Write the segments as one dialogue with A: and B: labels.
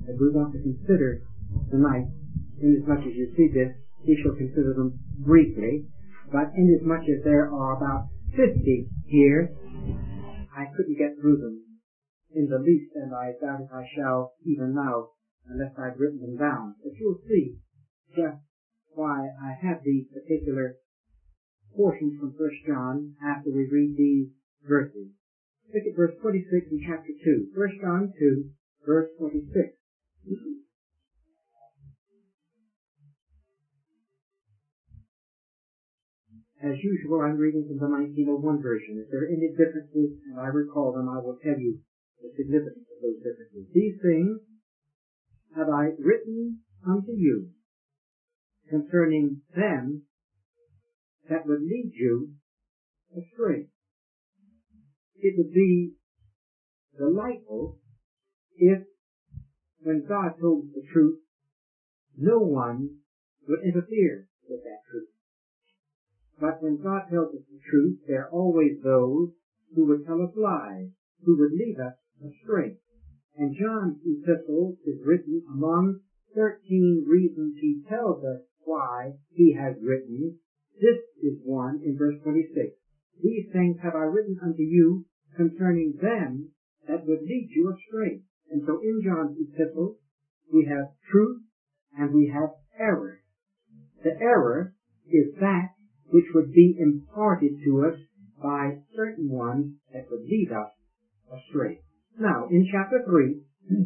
A: that we want to consider tonight. Inasmuch as you see this, we shall consider them briefly. But inasmuch as there are about 50 here, I couldn't get through them in the least, and I doubt if I shall even now, unless I've written them down. But you'll see just why I have these particular portions from 1 John after we read these verses. Look at verse 26 in chapter 2. 1 John 2, verse 26. As usual, I'm reading from the 1901 version. If there are any differences, and I recall them, I will tell you the significance of those differences. These things have I written unto you concerning them that would lead you astray. It would be delightful if, when God told us the truth, no one would interfere with that truth. But when God tells us the truth, there are always those who would tell us lies, who would lead us astray. And John's epistle is written among 13 reasons he tells us why he has written. This is one in verse 26. These things have I written unto you concerning them that would lead you astray. And so in John's epistle, we have truth and we have error. The error is that which would be imparted to us by certain ones that would lead us astray. Now, in chapter 3,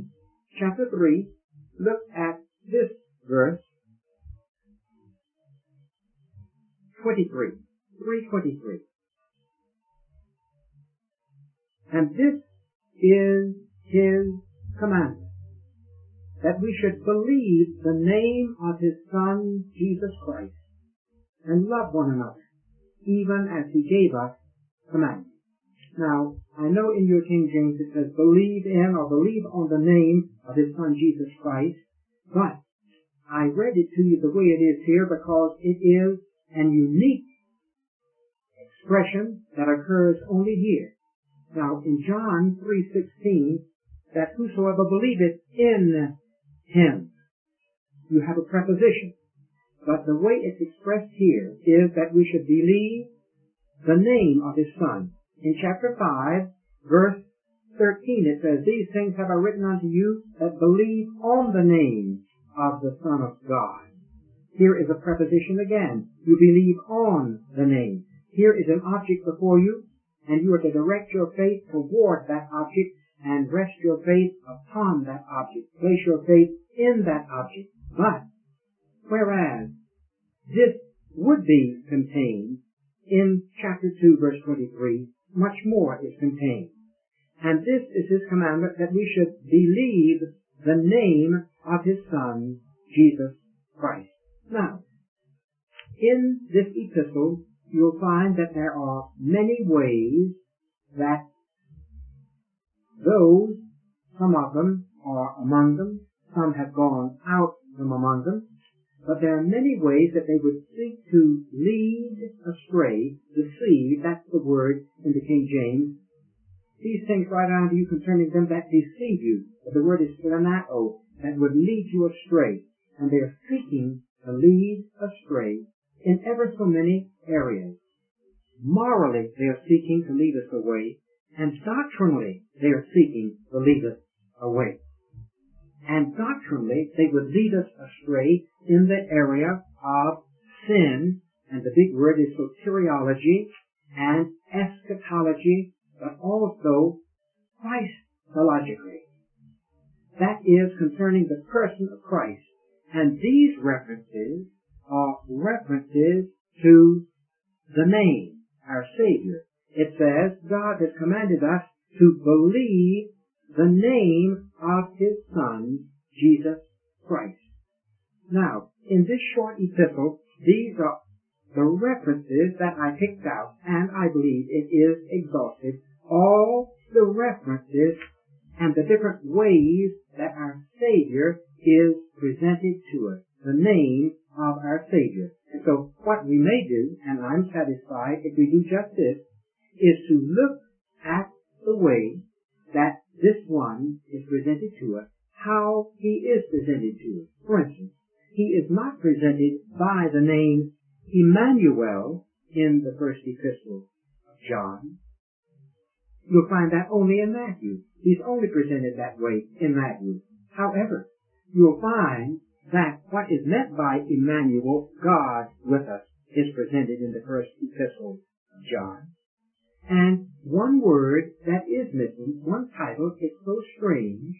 A: look at this verse, 3:23. And this is his commandment, that we should believe the name of his Son, Jesus Christ, and love one another, even as he gave us commandments. Now, I know in your King James it says believe in or believe on the name of his Son Jesus Christ, but I read it to you the way it is here because it is an unique expression that occurs only here. Now, in John 3:16, that whosoever believeth in him, you have a preposition. But the way it's expressed here is that we should believe the name of his Son. In chapter 5, verse 13, it says, these things have I written unto you that believe on the name of the Son of God. Here is a preposition again. You believe on the name. Here is an object before you, and you are to direct your faith toward that object and rest your faith upon that object. Place your faith in that object. But whereas this would be contained in chapter 2, verse 23, much more is contained. And this is his commandment, that we should believe the name of his Son, Jesus Christ. Now, in this epistle, you'll find that there are many ways that those, some of them are among them, some have gone out from among them, but there are many ways that they would seek to lead astray, deceive, that's the word in the King James. These things write unto you concerning them that deceive you. But the word is phronao, that would lead you astray. And they are seeking to lead astray in ever so many areas. Morally, they are seeking to lead us away, and doctrinally, they are seeking to lead us away. And doctrinally, they would lead us astray in the area of sin, and the big word is soteriology and eschatology, but also Christologically. That is concerning the person of Christ. And these references are references to the name, our Savior. It says, God has commanded us to believe the name of his Son, Jesus Christ. Now, in this short epistle, these are the references that I picked out, and I believe it is exhaustive. All the references and the different ways that our Savior is presented to us, the name of our Savior. And so what we may do, and I'm satisfied if we do just this, is to look at the way that this one is presented to us, how he is presented to us. For instance, he is not presented by the name Emmanuel in the first epistle of John. You'll find that only in Matthew. He's only presented that way in Matthew. However, you'll find that what is meant by Emmanuel, God with us, is presented in the first epistle of John. And one word that is missing, one title, it's so strange.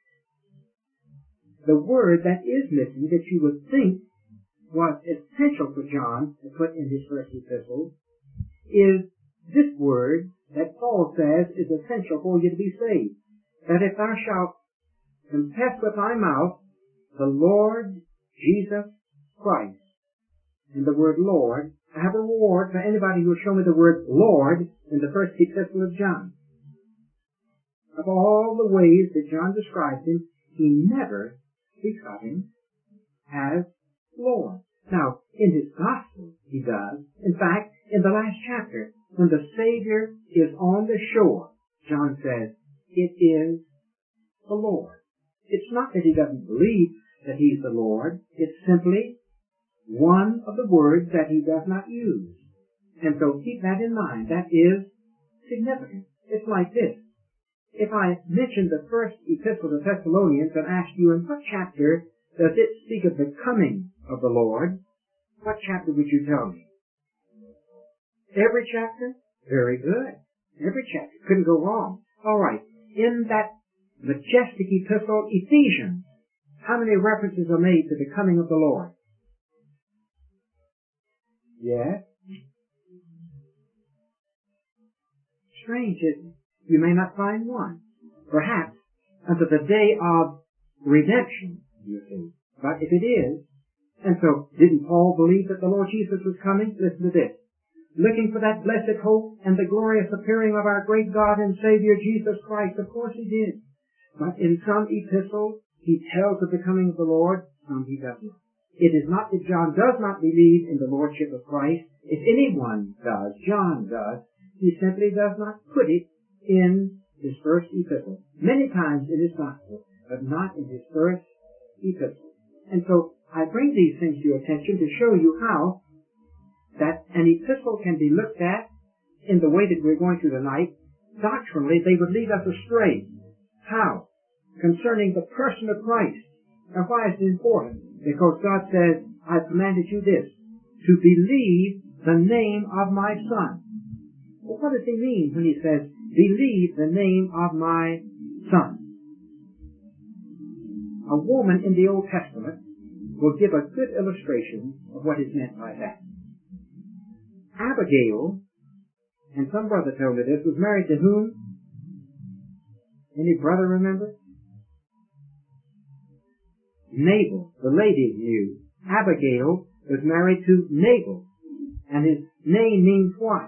A: The word that is missing that you would think was essential for John to put in his first epistle is this word that Paul says is essential for you to be saved. That if thou shalt confess with thy mouth the Lord Jesus Christ, and the word Lord, I have a reward for anybody who will show me the word Lord in the first epistle of John. Of all the ways that John describes him, he never speaks of him as Lord. Now, in his gospel, he does. In fact, in the last chapter, when the Savior is on the shore, John says, it is the Lord. It's not that he doesn't believe that he's the Lord. It's simply one of the words that he does not use. And so keep that in mind. That is significant. It's like this. If I mention the first epistle to Thessalonians and ask you in what chapter does it speak of the coming of the Lord, what chapter would you tell me? Every chapter? Very good. Every chapter. Couldn't go wrong. All right. In that majestic epistle, Ephesians, how many references are made to the coming of the Lord? Yes? Strange, isn't it? You may not find one. Perhaps until the day of redemption, you see. But if it is, and so didn't Paul believe that the Lord Jesus was coming? Listen to this. Looking for that blessed hope and the glorious appearing of our great God and Savior Jesus Christ. Of course he did. But in some epistles, he tells of the coming of the Lord, some he does not. It is not that John does not believe in the Lordship of Christ. If anyone does, John does, he simply does not put it in his first epistle. Many times in his gospel, but not in his first epistle. And so I bring these things to your attention to show you how that an epistle can be looked at in the way that we're going through tonight. Doctrinally, they would lead us astray. How? Concerning the person of Christ. Now, why is it important? Because God says, I've commanded you this, to believe the name of my Son. Well, what does he mean when he says, believe the name of my Son? A woman in the Old Testament will give a good illustration of what is meant by that. Abigail, and some brother told me this, was married to whom? Any brother remember? Nabal. The ladies knew. Abigail was married to Nabal. And his name means what?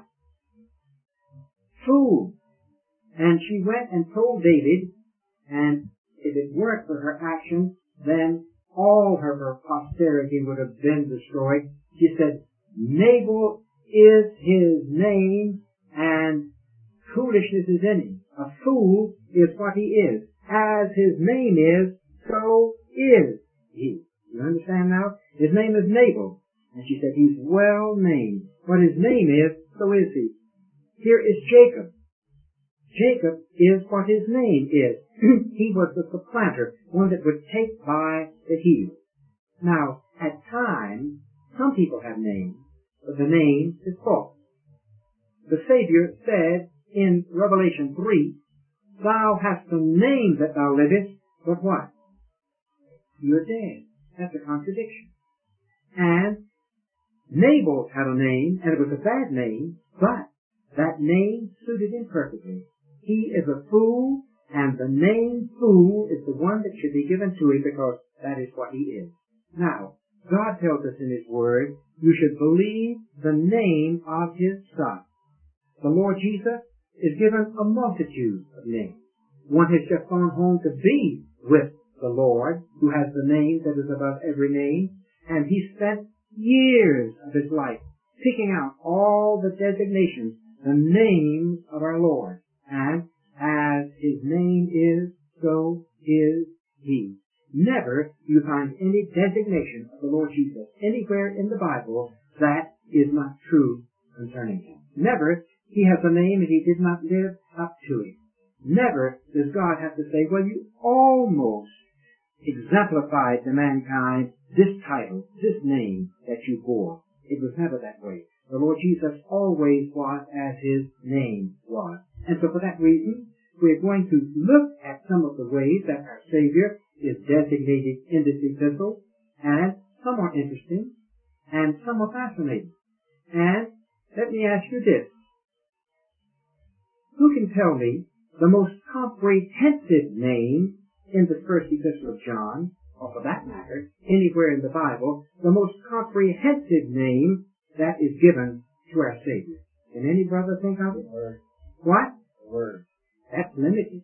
A: Fool. And she went and told David, and if it weren't for her action, then all her posterity would have been destroyed. She said, Nabal is his name, and foolishness is in him. A fool is what he is. As his name is, so is he. You understand now? His name is Nabal. And she said, he's well named. What his name is, so is he. Here is Jacob. Jacob is what his name is. He was the supplanter, one that would take by the heel. Now, at times, some people have names, but the name is false. The Savior said in Revelation 3, thou hast a name that thou livest, but what? You're dead. That's a contradiction. And Nabal had a name, and it was a bad name, but that name suited him perfectly. He is a fool, and the name fool is the one that should be given to him because that is what he is. Now, God tells us in his word, you should believe the name of his Son. The Lord Jesus is given a multitude of names. One has just gone home to be with the Lord, who has the name that is above every name, and he spent years of his life picking out all the designations, the names of our Lord. And as his name is, so is He. Never do you find any designation of the Lord Jesus anywhere in the Bible that is not true concerning him. Never he has a name and he did not live up to it. Never does God have to say, well, you almost exemplified to mankind this title, this name that you bore. It was never that way. The Lord Jesus always was as his name was. And so for that reason, we're going to look at some of the ways that our Savior is designated in this epistle, and some are interesting, and some are fascinating. And let me ask you this. Who can tell me the most comprehensive name in the first epistle of John, or for that matter, anywhere in the Bible, the most comprehensive name that is given to our Savior? Can any brother think of it?
B: Word.
A: What?
B: Word.
A: That's limited.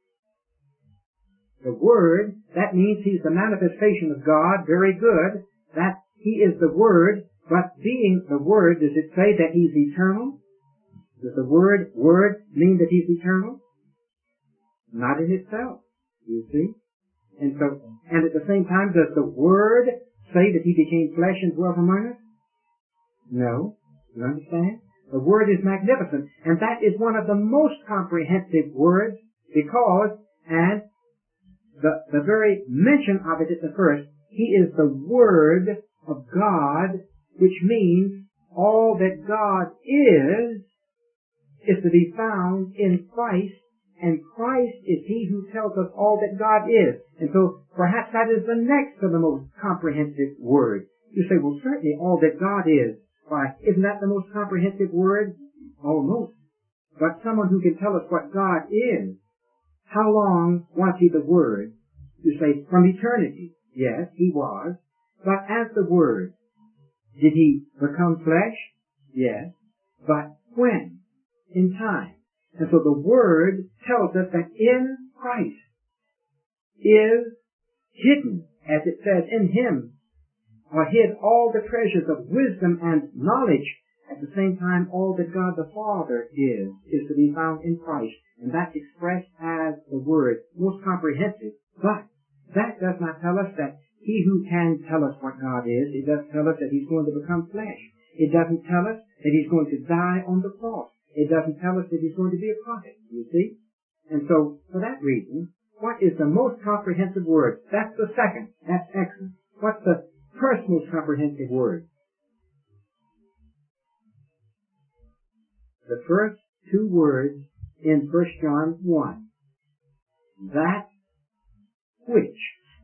A: The Word, that means he's the manifestation of God, very good, that he is the Word, but being the Word, does it say that he's eternal? Does the word mean that he's eternal? Not in itself, you see. And at the same time, does the Word say that he became flesh and dwelt among us? No. You understand? The Word is magnificent, and that is one of the most comprehensive words, because, and the very mention of it at the first, he is the Word of God, which means all that God is to be found in Christ, and Christ is he who tells us all that God is. And so perhaps that is the next to the most comprehensive word. You say, well, certainly all that God is. Why, isn't that the most comprehensive word? Almost. But someone who can tell us what God is, how long was he the Word? You say, from eternity. Yes, he was. But as the Word, did he become flesh? Yes. But when? In time. And so the Word tells us that in Christ is hidden, as it says, in him are hid all the treasures of wisdom and knowledge. At the same time, all that God the Father is to be found in Christ. And that's expressed as the Word, most comprehensive. But that does not tell us that he who can tell us what God is, it does tell us that he's going to become flesh. It doesn't tell us that he's going to die on the cross. It doesn't tell us that he's going to be a prophet, you see? And so, for that reason, what is the most comprehensive word? That's the second. That's excellent. What's the first most comprehensive word? The first two words in 1 John 1. That which.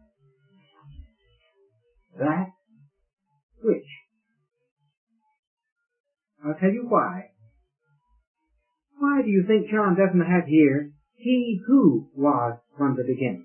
A: That which. I'll tell you why. Why do you think John doesn't have here, he who was from the beginning?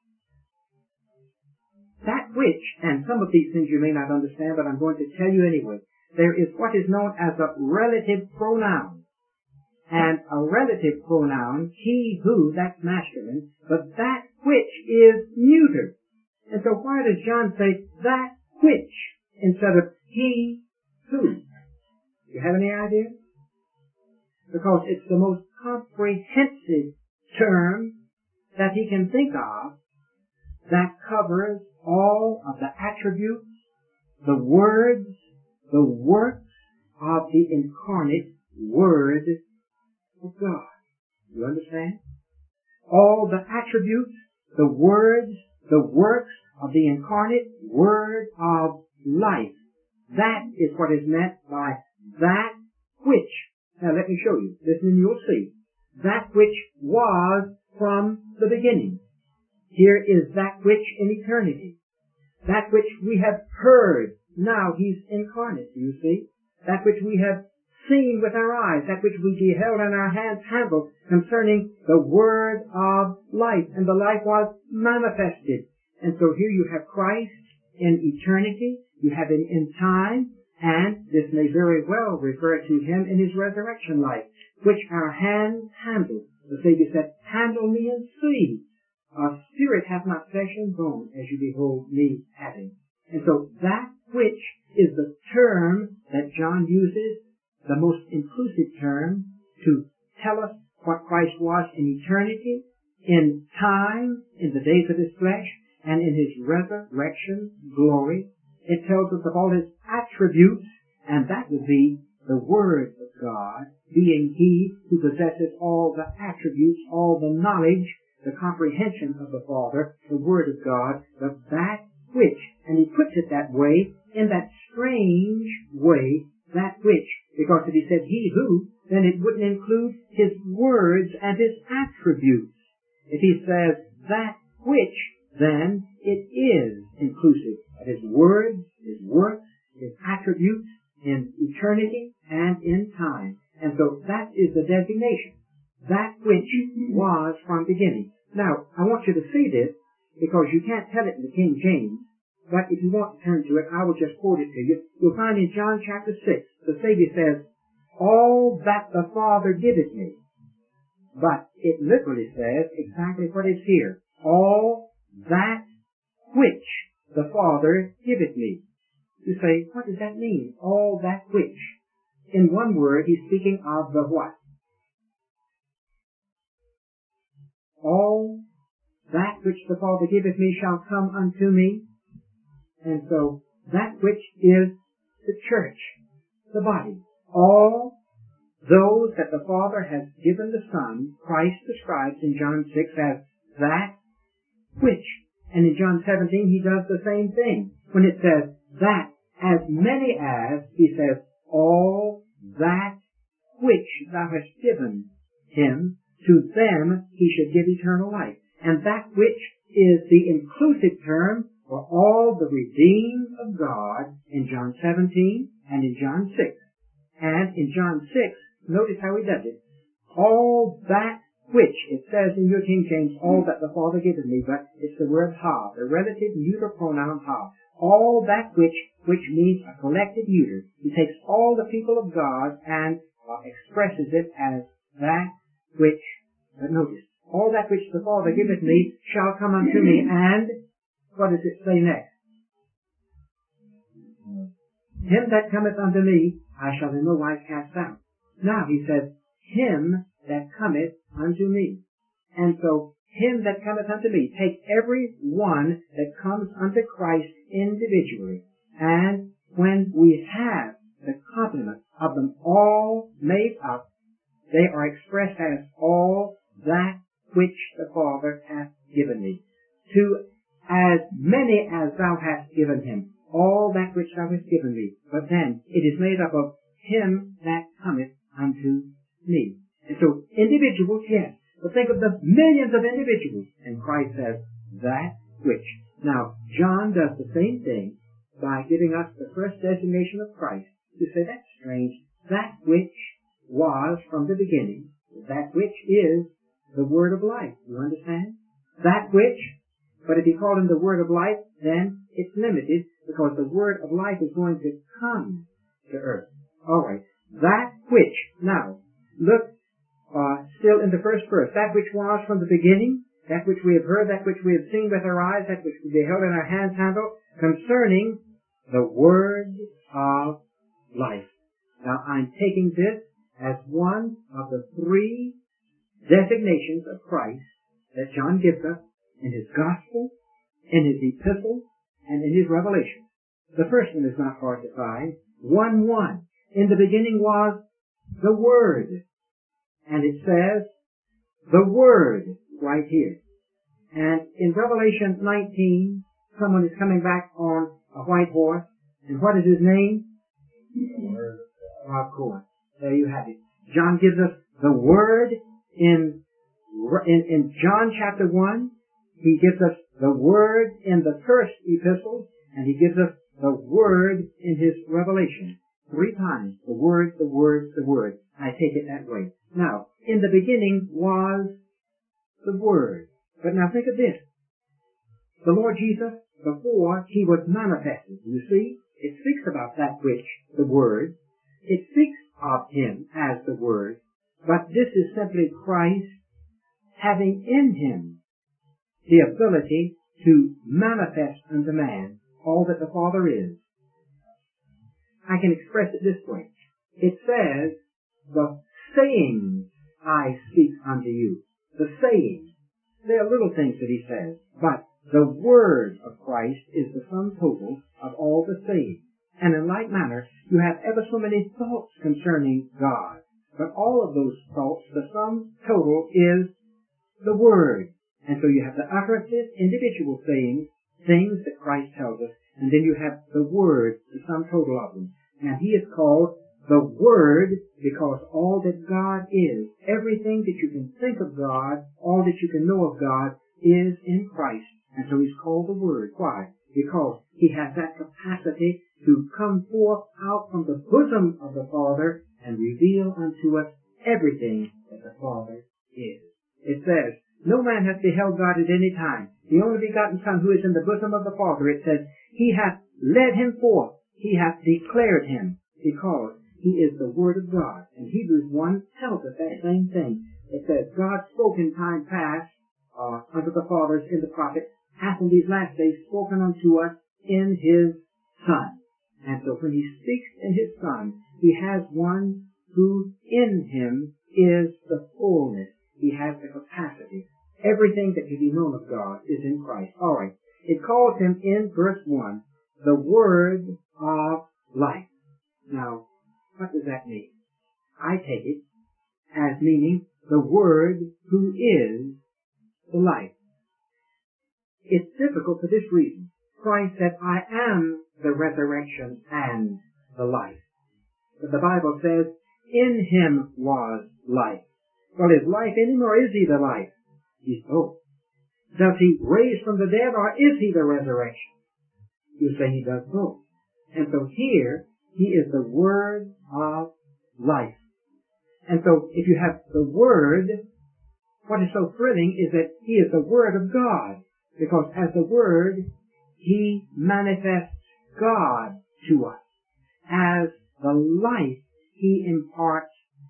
A: That which, and some of these things you may not understand, but I'm going to tell you anyway. There is what is known as a relative pronoun. And a relative pronoun, he who, that's masculine, but that which is neuter. And so why does John say that which instead of he who? You have any idea? Because it's the most comprehensive term that he can think of that covers all of the attributes, the words, the works of the incarnate Word of God. You understand? All the attributes, the words, the works of the incarnate Word of life. That is what is meant by that which. Now let me show you. Listen and you'll see. That which was from the beginning. Here is that which in eternity. That which we have heard. Now he's incarnate, you see. That which we have seen with our eyes. That which we beheld and our hands handled concerning the Word of life. And the life was manifested. And so here you have Christ in eternity. You have him in time. And this may very well refer to him in his resurrection life, which our hands handled. The Savior said, handle me and see. Our spirit hath not flesh and bone, as you behold me having. And so that which is the term that John uses, the most inclusive term, to tell us what Christ was in eternity, in time, in the days of his flesh, and in his resurrection glory. It tells us of all his attributes, and that would be the Word of God, being he who possesses all the attributes, all the knowledge, the comprehension of the Father, the Word of God, but that which, and he puts it that way, in that strange way, that which, because if he said he who, then it wouldn't include his words and his attributes. If he says that which, then it is inclusive of his words, his works, his attributes in eternity and in time. And so that is the designation. That which was from beginning. Now, I want you to see this because you can't tell it in the King James, but if you want to turn to it, I will just quote it to you. You'll find in John chapter 6, the Savior says, all that the Father giveth me. But it literally says exactly what is here. All that which the Father giveth me. You say, what does that mean? All that which. In one word, he's speaking of the what? All that which the Father giveth me shall come unto me. And so, that which is the church, the body. All those that the Father has given the Son, Christ describes in John 6 as that which. And in John 17, he does the same thing. When it says that, as many as, he says, all that which thou hast given him, to them he should give eternal life. And that which is the inclusive term for all the redeemed of God in John 17 and in John 6. And in John 6, notice how he does it. All that which, it says in your King James, all that the Father giveth me, but it's the word ha, the relative neuter pronoun ha. All that which means a collective neuter. He takes all the people of God and expresses it as that which, but notice, all that which the Father giveth me shall come unto me, and what does it say next? Him that cometh unto me, I shall in no wise cast out. Now he says, him that cometh unto me. And so, him that cometh unto me, take every one that comes unto Christ individually. And when we have the complement of them all made up, they are expressed as all that which the Father hath given me. To as many as thou hast given him, all that which thou hast given me. But then it is made up of him that cometh unto me. And so individuals, yes. But think of the millions of individuals. And Christ says, that which. Now, John does the same thing by giving us the first designation of Christ. You say, that's strange. That which was from the beginning. That which is the word of life. You understand? That which. But if you call him the word of life, then it's limited because the word of life is going to come to earth. All right. That which. Now, look still in the first verse. That which was from the beginning, that which we have heard, that which we have seen with our eyes, that which we beheld in our hands handled, concerning the word of life. Now, I'm taking this as one of the three designations of Christ that John gives us in his gospel, in his epistle, and in his revelation. The first one is not hard to find. 1:1. In the beginning was the Word. And it says, the Word, right here. And in Revelation 19, someone is coming back on a white horse. And what is his name? Word. Of course. There you have it. John gives us the Word in John chapter 1. He gives us the Word in the first epistle. And he gives us the Word in his Revelation. 3 times. The Word, the Word, the Word. I take it that way. Now, in the beginning was the Word. But now think of this. The Lord Jesus, before he was manifested, you see, it speaks about that which, the Word. It speaks of him as the Word. But this is simply Christ having in him the ability to manifest unto man all that the Father is. I can express it this way. It says, the sayings I speak unto you. The sayings. They are little things that he says. But The Word of Christ is the sum total of all the saved. And in like manner, you have ever so many thoughts concerning God. But all of those thoughts, the sum total is the Word. And so you have the utterances, individual sayings, things that Christ tells us, and then you have the Word, the sum total of them. And He is called the Word because all that God is, everything that you can think of God, all that you can know of God, is in Christ. And so He's called the Word. Why? Because He has that capacity to come forth out from the bosom of the Father and reveal unto us everything that the Father is. It says, no man hath beheld God at any time. The only begotten Son who is in the bosom of the Father, it says, He hath led Him forth. He hath declared Him, because He is the Word of God. And Hebrews 1 tells us that same thing. It says, God spoke in time past unto the fathers in the prophets, hath in these last days spoken unto us in His Son. And so when He speaks in His Son, He has one who in Him is the fullness. He has the capacity. Everything that can be known of God is in Christ. All right. It calls Him in verse 1, the Word of life. Now, what does that mean? I take it as meaning the Word who is the life. It's difficult for this reason. Christ said, I am the resurrection and the life. But the Bible says, in Him was life. Well, is life in Him or is He the life? He's both. Does He raise from the dead or is He the resurrection? You say He does both. And so here, He is the Word of life. And so if you have the Word, what is so thrilling is that He is the Word of God. Because as the Word, He manifests God to us. As the life, He imparts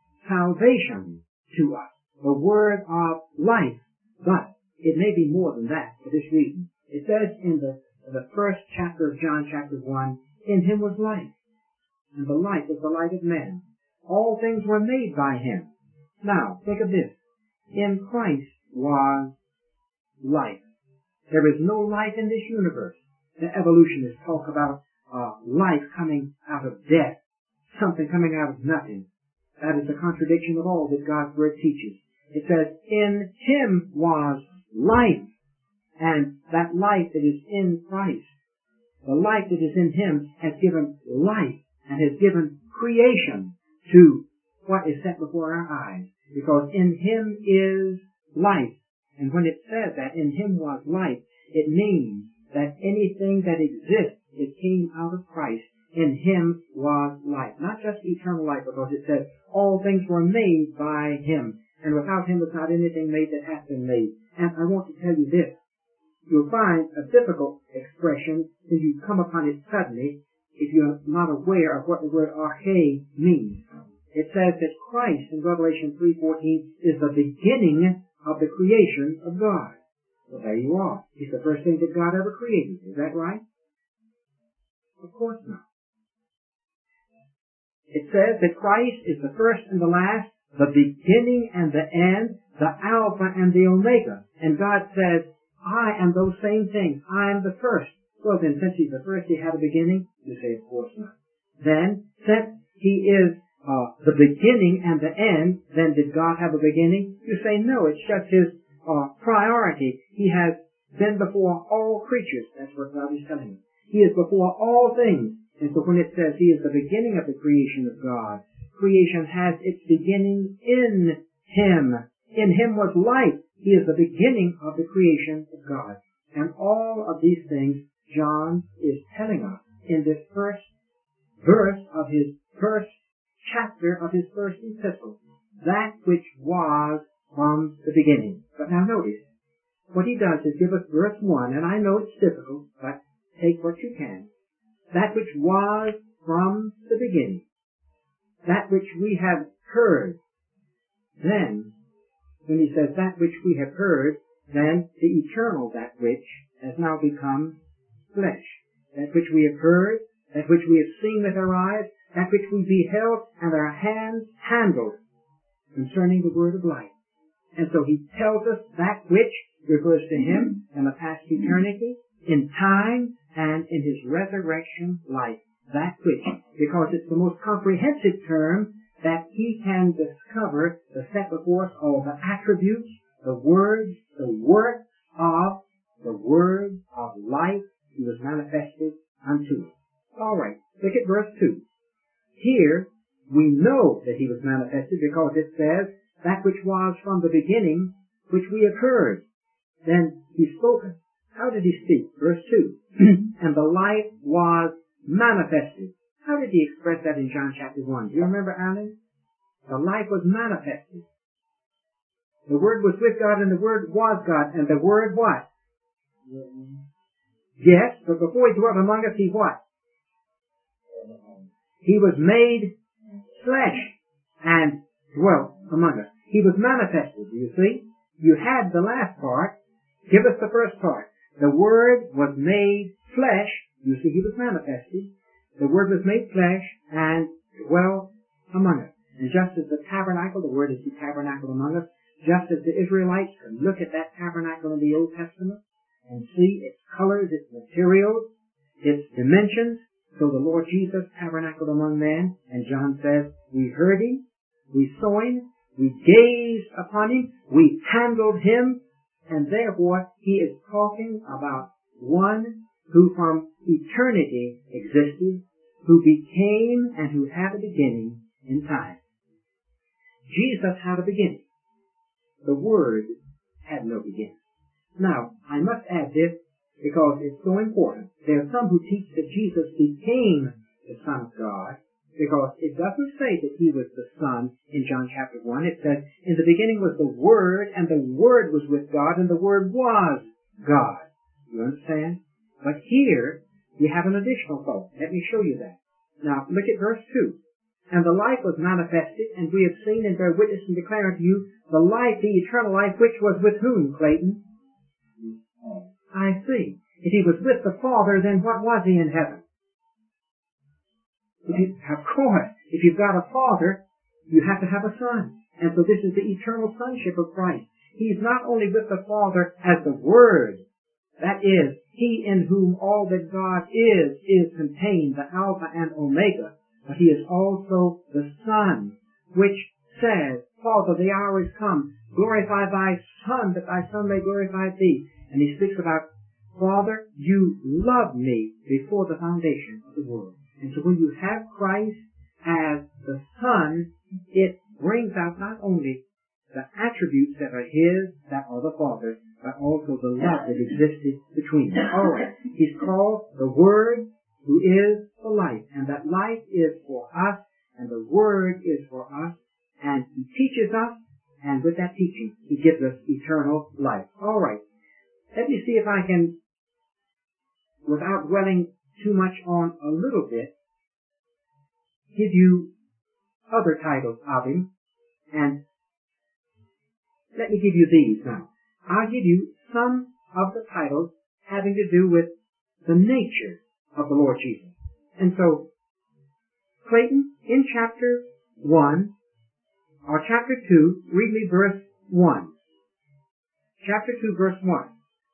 A: salvation to us. The Word of life. But it may be more than that for this reason. It says in the first chapter of John chapter 1, in Him was life. And the life was the light of men. All things were made by Him. Now, think of this. In Christ was life. There is no life in this universe. The evolutionists talk about life coming out of death, something coming out of nothing. That is a contradiction of all that God's Word teaches. It says, in Him was life, and that life that is in Christ, the life that is in Him has given life and has given creation to what is set before our eyes. Because in Him is life. And when it says that in Him was life, it means that anything that exists, it came out of Christ. In Him was life. Not just eternal life, because it says all things were made by Him. And without Him was not anything made that hath been made. And I want to tell you this. You'll find a difficult expression when you come upon it suddenly if you're not aware of what the word arche means. It says that Christ in Revelation 3:14 is the beginning of the creation of God. Well, there you are. He's the first thing that God ever created. Is that right? Of course not. It says that Christ is the first and the last, the beginning and the end, the Alpha and the Omega. And God says, I am those same things. I am the first. Well then, since He's the first, He had a beginning? You say, of course not. Then, since He is the beginning and the end, then did God have a beginning? You say, no, it's just His priority. He has been before all creatures. That's what God is telling us. He is before all things. And so when it says He is the beginning of the creation of God, creation has its beginning in Him. In Him was life. He is the beginning of the creation of God. And all of these things John is telling us in this first verse of his first chapter of his first epistle. That which was from the beginning. But now notice, what he does is give us verse 1, and I know it's difficult, but take what you can. That which was from the beginning. That which we have heard. Then, when he says that which we have heard, then the eternal that which has now become flesh. That which we have heard, that which we have seen with our eyes, that which we beheld and our hands handled concerning the word of life. And so he tells us that which refers to him in the past eternity, in time, and in his resurrection life. That which, because it's the most comprehensive term that he can discover to set before us all the attributes, the words, the work of the Word of life he was manifested unto us. All right, look at verse 2. Here, we know that he was manifested because it says, that which was from the beginning, which we have heard. Then he spoke. How did he speak? Verse 2. And the life was manifested. How did he express that in John chapter 1? Do you remember, Alan? The life was manifested. The Word was with God, and the Word was God, and the Word what? Yes, but before he dwelt among us, he what? He was made flesh and dwelt among us. He was manifested, you see? You had the last part. Give us the first part. The Word was made flesh. You see, he was manifested. The Word was made flesh and dwelt among us. And just as the tabernacle, the Word is the tabernacle among us, just as the Israelites could look at that tabernacle in the Old Testament and see its colors, its materials, its dimensions, so the Lord Jesus tabernacled among men, and John says, we heard him, we saw him, we gazed upon him, we handled him, and therefore he is talking about one who from eternity existed, who became and who had a beginning in time. Jesus had a beginning. The Word had no beginning. Now, I must add this because it's so important. There are some who teach that Jesus became the Son of God because it doesn't say that he was the Son in John chapter 1. It says, in the beginning was the Word, and the Word was with God, and the Word was God. You understand? But here, we have an additional thought. Let me show you that. Now, look at verse 2. And the life was manifested, and we have seen and bear witness and declare unto you the life, the eternal life, which was with whom, Clayton? I see. If he was with the Father, then what was he in heaven? Of course, if you've got a Father, you have to have a Son. And so this is the eternal sonship of Christ. He's not only with the Father as the Word, that is, he in whom all that God is contained, the Alpha and Omega, but he is also the Son, which says, Father, the hour is come. Glorify thy Son, that thy Son may glorify thee. And he speaks about, Father, you loved me before the foundation of the world. And so when you have Christ as the Son, it brings out not only the attributes that are his, that are the Father's, but also the love that existed between them. All right. He's called the Word, who is the life. And that life is for us, and the Word is for us. And he teaches us, and with that teaching, he gives us eternal life. All right. Let me see if I can, without dwelling too much on a little bit, give you other titles of him. And let me give you these now. I'll give you some of the titles having to do with the nature of the Lord Jesus. And so, Clayton, in chapter 1, or chapter 2, read me verse 1. Chapter 2, verse 1.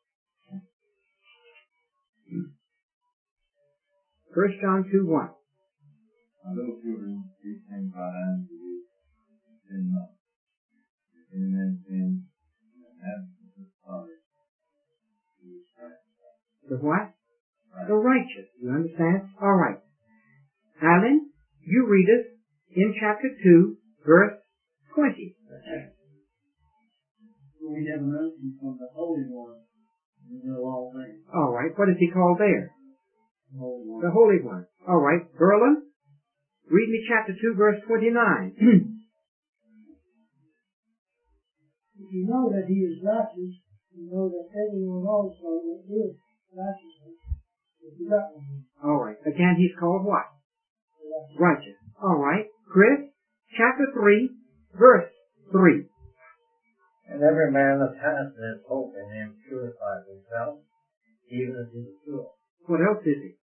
A: 1 John 2:1.
B: My little children, these things write unto you, sin not. If any man sin, and have the Father, who is Christ.
A: The what?
B: Right.
A: The righteous. You understand? All right. Alan, you read us in chapter 2, verse 20.
C: We have mercy from the Holy One, and know all things.
A: All right. What is he called there?
C: The Holy One.
A: The Holy One. All right. Berlin, read me chapter 2, verse 29.
C: If you know that he is righteous, you know that everyone also that is righteousness is begotten of him.
A: All right. Again, he's called what? Righteous. All right. Chris, chapter 3, verse 3.
D: And every man that has his hope in him purifies himself, even as he is pure.
A: What else is he?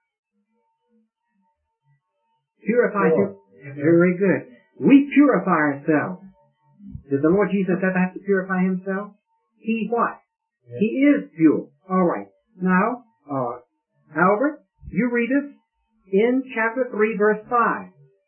A: Purify.
D: Pure.
A: Very good. We purify ourselves. Did the Lord Jesus ever have to purify himself? He what?
D: Yes.
A: He is pure. All right. Now, Albert, you read us in chapter 3, verse 5.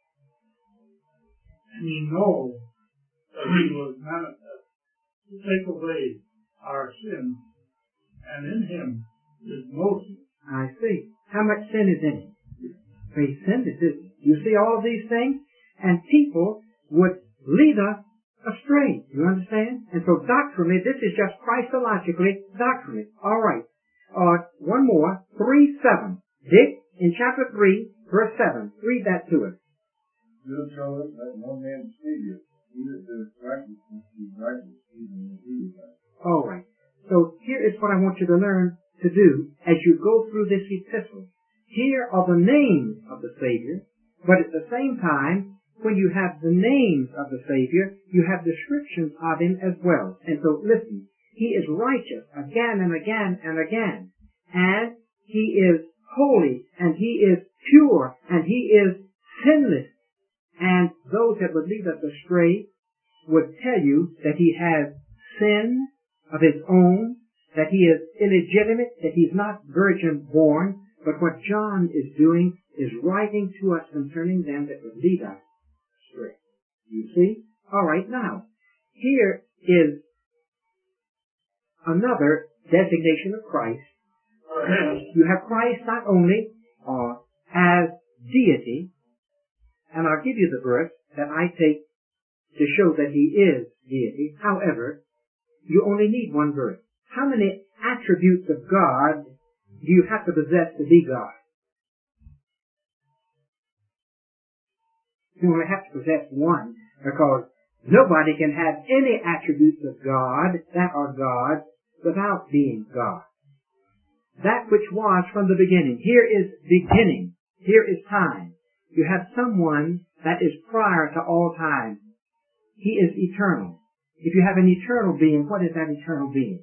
E: And ye know that he was manifest to take away our sins, and in him is no sin.
A: I see. How much sin is in him? Great sin, this is. You see all of these things? And people would lead us astray. You understand? And so doctrinally, this is just Christologically doctrinally. All right. One more. 3:7. Dick, in chapter 3, verse 7. Read that to us.
B: Will show us that no man deceive you. He that does righteousness is righteous, even as he is righteous.
A: All right. So here is what I want you to learn to do as you go through this epistle. Here are the names of the Savior, but at the same time, when you have the names of the Savior, you have descriptions of him as well. And so listen, he is righteous again and again and again. And he is holy, and he is pure, and he is sinless. And those that would lead us astray would tell you that he has sin of his own, that he is illegitimate, that he's not virgin born. But what John is doing is writing to us concerning them that would lead us astray. You see? All right, now, here is another designation of Christ. You have Christ not only as deity, and I'll give you the verse that I take to show that he is deity. However, you only need one verse. How many attributes of God do you have to possess to be God? You only have to possess one, because nobody can have any attributes of God that are God without being God. That which was from the beginning. Here is beginning. Here is time. You have someone that is prior to all time. He is eternal. If you have an eternal being, what is that eternal being?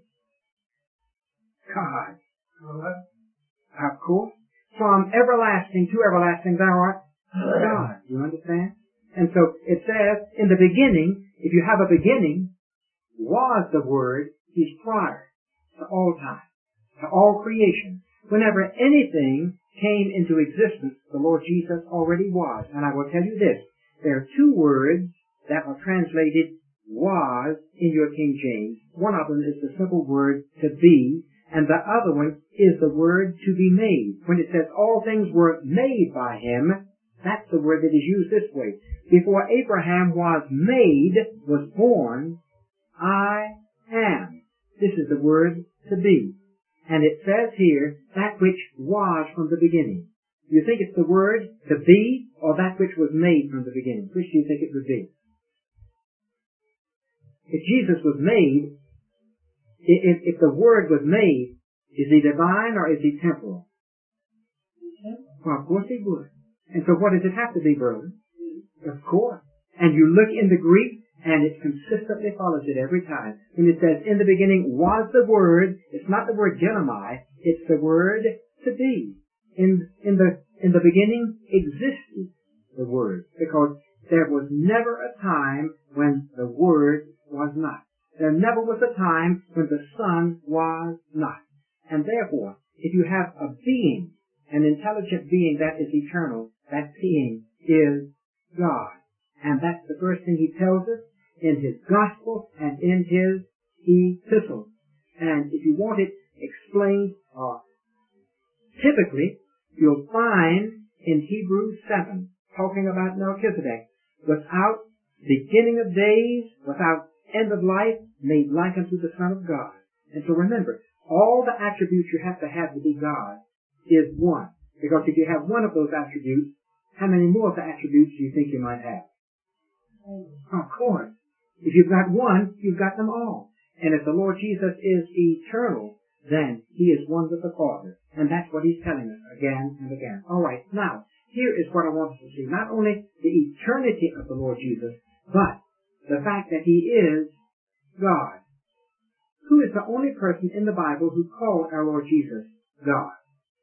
A: God. Of course. From everlasting to everlasting thou art God. You understand? And so it says, in the beginning, if you have a beginning, was the Word, he's prior to all time, to all creation. Whenever anything came into existence, the Lord Jesus already was. And I will tell you this, there are two words that are translated was in your King James. One of them is the simple word to be, and the other one is the word to be made. When it says all things were made by him, that's the word that is used this way. Before Abraham was made, was born, I am. This is the word to be. And it says here, that which was from the beginning. Do you think it's the word to be, or that which was made from the beginning? Which do you think it would be? If Jesus was made, if the Word was made, is he divine or is he temporal? Well, of course he would. And so what does it have to be, brother? Of course. And you look in the Greek, and it consistently follows it every time. When it says, in the beginning was the Word, it's not the word genomai, it's the word to be. In the beginning existed the Word, because there was never a time when the Word was not. There never was a time when the Son was not. And therefore, if you have a being, an intelligent being that is eternal, that being is God. And that's the first thing he tells us in his gospel and in his epistle. And if you want it explained, typically, you'll find in Hebrews 7, talking about Melchizedek, without beginning of days, without end of life, made like unto the Son of God. And so remember, all the attributes you have to be God is one. Because if you have one of those attributes, how many more of the attributes do you think you might have? Of course. If you've got one, you've got them all. And if the Lord Jesus is eternal, then he is one with the Father. And that's what he's telling us again and again. All right, now, here is what I want us to see. Not only the eternity of the Lord Jesus, but the fact that he is God. Who is the only person in the Bible who called our Lord Jesus God?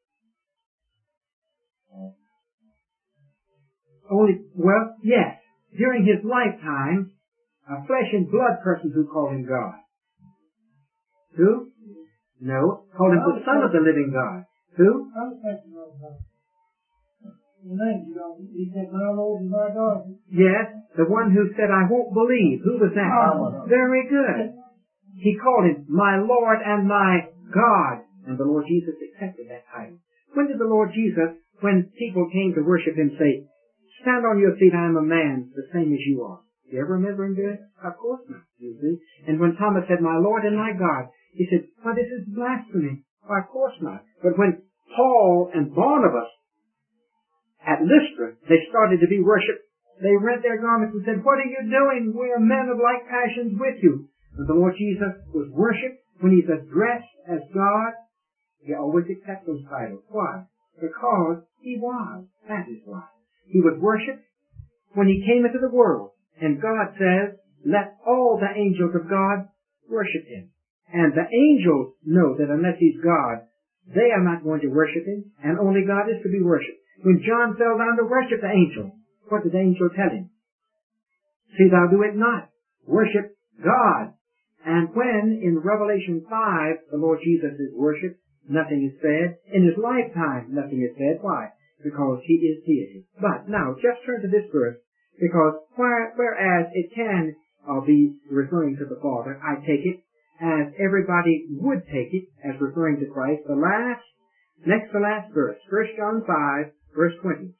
A: Well, yes. During his lifetime, a flesh and blood person who called him God. Who? No. Called him the Son of the living God. Who?
C: I was thinking of the name, you know. He said, my Lord and my God.
A: Yes, the one who said, I won't believe. Who was that? Very good. He called him my Lord and my God. And the Lord Jesus accepted that title. When did the Lord Jesus, when people came to worship him, say, stand on your feet, I am a man, the same as you are? Do you ever remember him doing it? Of course not, you see. And when Thomas said, my Lord and my God, he said, why, this is blasphemy. Why, of course not. But when Paul and Barnabas at Lystra, they started to be worshipped, they rent their garments and said, what are you doing? We are men of like passions with you. And the Lord Jesus was worshipped when he's addressed as God. He always accepts those titles. Why? Because he was. That is why. He was worshipped when he came into the world. And God says, let all the angels of God worship him. And the angels know that unless he's God, they are not going to worship him, and only God is to be worshipped. When John fell down to worship the angel, what did the angel tell him? See thou do it not. Worship God. And when in Revelation 5 the Lord Jesus is worshipped, nothing is said. In his lifetime, nothing is said. Why? Because he is deity. But now, just turn to this verse, because whereas it can be referring to the Father, I take it as everybody would take it as referring to Christ. Next to last verse, 1 John 5, verse 20.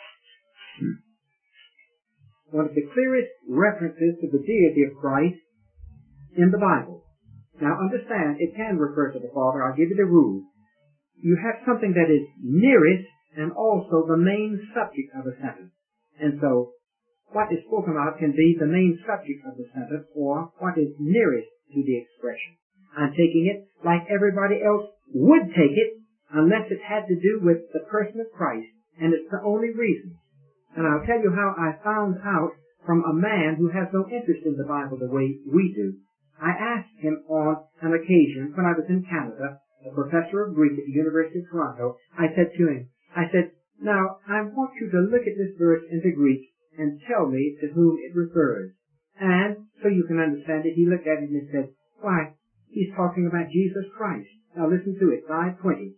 A: One of the clearest references to the deity of Christ in the Bible. Now understand, it can refer to the Father. I'll give you the rule. You have something that is nearest and also the main subject of a sentence. And so, what is spoken of can be the main subject of the sentence or what is nearest to the expression. I'm taking it like everybody else would take it unless it had to do with the person of Christ, and it's the only reason. And I'll tell you how I found out from a man who has no interest in the Bible the way we do. I asked him on an occasion when I was in Canada, a professor of Greek at the University of Toronto, I said to him, now I want you to look at this verse into Greek and tell me to whom it refers. And so you can understand it, he looked at it and said, why, he's talking about Jesus Christ. Now listen to it, 5:20.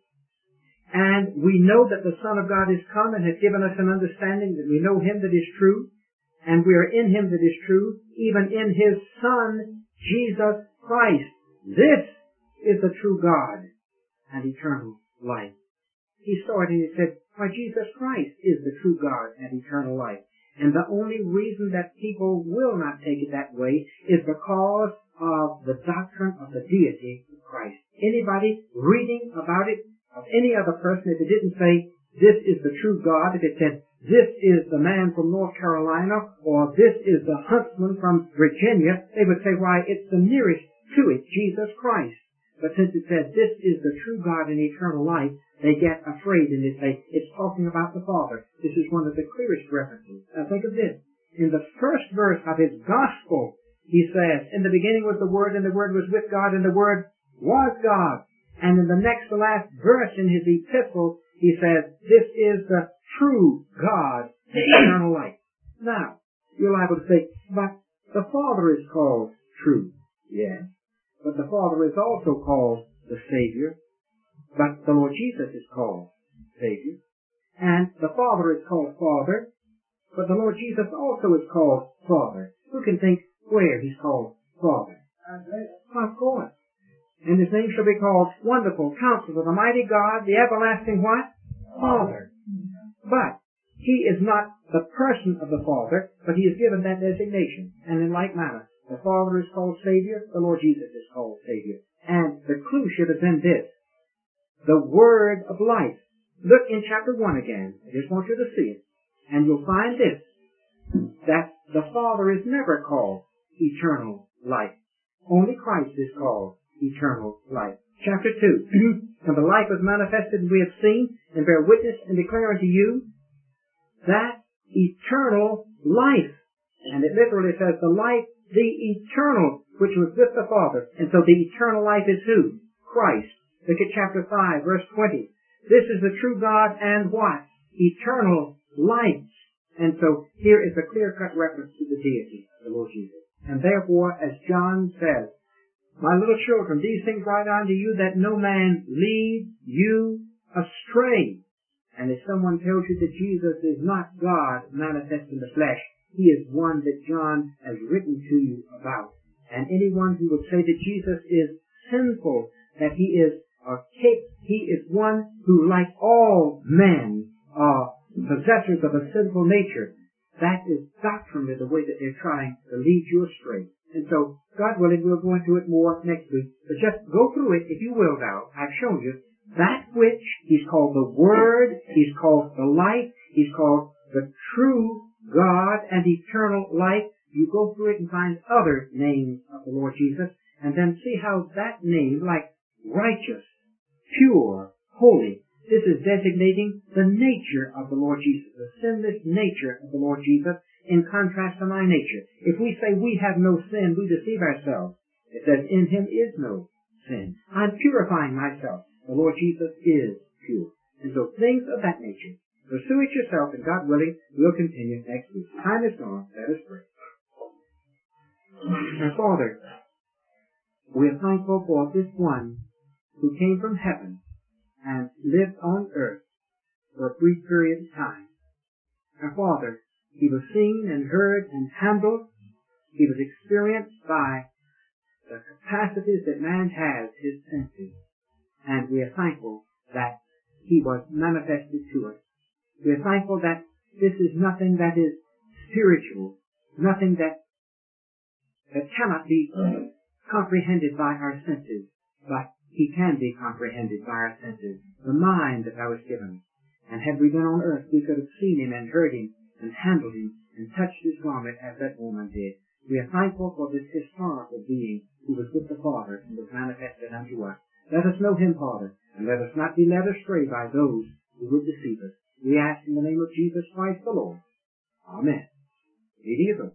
A: And we know that the Son of God is come and has given us an understanding that we know him that is true, and we are in him that is true, even in his Son, Jesus Christ. This is the true God and eternal life. He saw it and he said, why, Jesus Christ is the true God and eternal life. And the only reason that people will not take it that way is because of the doctrine of the deity of Christ. Anybody reading about it, of any other person, if it didn't say, this is the true God, if it said, this is the man from North Carolina, or this is the huntsman from Virginia, they would say, why, it's the nearest to it, Jesus Christ. But since it says, this is the true God and eternal life, they get afraid and they say, it's talking about the Father. This is one of the clearest references. Now think of this. In the first verse of his gospel, he says, in the beginning was the Word, and the Word was with God, and the Word was God. And in the next to last verse in his epistle, he says, this is the true God and eternal life. Now, you're liable to say, but the Father is called true. Yes. But the Father is also called the Savior. But the Lord Jesus is called Savior. And the Father is called Father. But the Lord Jesus also is called Father. Who can think where he's called Father? Of course. And his name shall be called Wonderful, Counselor, the Mighty God, the Everlasting what? Father. But he is not the person of the Father, but he is given that designation. And in like manner, the Father is called Savior, the Lord Jesus is called Savior. And the clue should have been this. The Word of life. Look in chapter 1 again. I just want you to see it. And you'll find this. That the Father is never called eternal life. Only Christ is called eternal life. Chapter 2. And the life was manifested, and we have seen, and bear witness, and declare unto you that eternal life. And it literally says the life, the eternal, which was with the Father. And so the eternal life is who? Christ. Look at chapter 5, verse 20. This is the true God and what? Eternal life. And so here is a clear-cut reference to the deity of the Lord Jesus. And therefore, as John says, My little children, these things write unto you, that no man lead you astray. And if someone tells you that Jesus is not God manifest in the flesh, he is one that John has written to you about. And anyone who would say that Jesus is sinful, that he is one who, like all men, are possessors of a sinful nature, that is doctrinally the way that they're trying to lead you astray. And so, God willing, we'll go into it more next week. But just go through it, if you will now. I've shown you that which he's called the Word, he's called the Life, he's called the true God and eternal life. You go through it and find other names of the Lord Jesus, and then see how that name, like righteous, pure, holy, this is designating the nature of the Lord Jesus, the sinless nature of the Lord Jesus, in contrast to my nature. If we say we have no sin, we deceive ourselves. It says, in him is no sin. I'm purifying myself. The Lord Jesus is pure. And so things of that nature. Pursue it yourself, and God willing, we'll continue next week. Time is gone. Let us pray. And Father, we are thankful for this one who came from heaven and lived on earth for a brief period of time. And Father, he was seen and heard and handled. He was experienced by the capacities that man has, his senses. And we are thankful that he was manifested to us. We are thankful that this is nothing that is spiritual, nothing that cannot be comprehended by our senses, but he can be comprehended by our senses. The mind that I was given. And had we been on earth, we could have seen him and heard him and handled him and touched his garment as that woman did. We are thankful for this historical being who was with the Father and was manifested unto us. Let us know him, Father, and let us not be led astray by those who would deceive us. We ask in the name of Jesus Christ the Lord. Amen. It is.